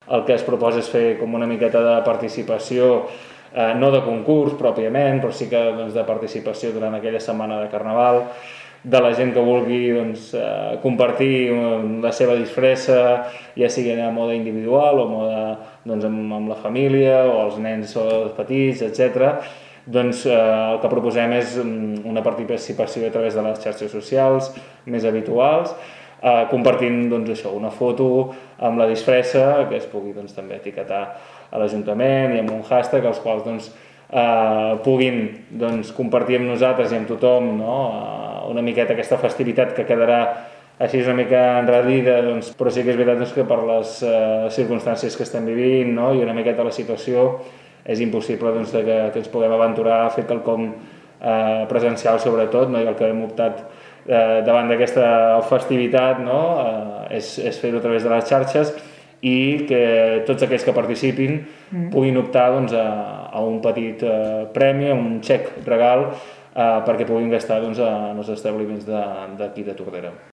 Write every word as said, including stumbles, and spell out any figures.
el que es proposa és fer com una miqueta de participació, eh, no de concurs pròpiament, però sí que doncs, de participació durant aquella setmana de Carnaval, de la gent que vulgui doncs, eh, compartir la seva disfressa, ja sigui a mode individual o a mode doncs, amb, amb la família o els nens o els petits, etcètera. Doncs eh, el que proposem és una participació a través de les xarxes socials més habituals, eh, compartint doncs, això, una foto amb la disfressa que es pugui doncs, també etiquetar a l'Ajuntament i amb un hashtag els quals doncs, eh, puguin doncs, compartir amb nosaltres i amb tothom, no? eh, una miqueta aquesta festivitat que quedarà així una mica enredida, doncs, però sí que és veritat doncs, que per les eh, circumstàncies que estem vivint, no? I una miqueta la situació, és impossible doncs, que, que ens puguem aventurar a fer quelcom eh, presencial sobretot, no? I el que hem optat eh, davant d'aquesta festivitat, no? eh, és, és fer-ho a través de les xarxes i que tots aquells que participin mm. puguin optar doncs, a, a un petit eh, premi, a un xec regal, eh, perquè puguin gastar doncs, en els establiments d'aquí de, de Tordera.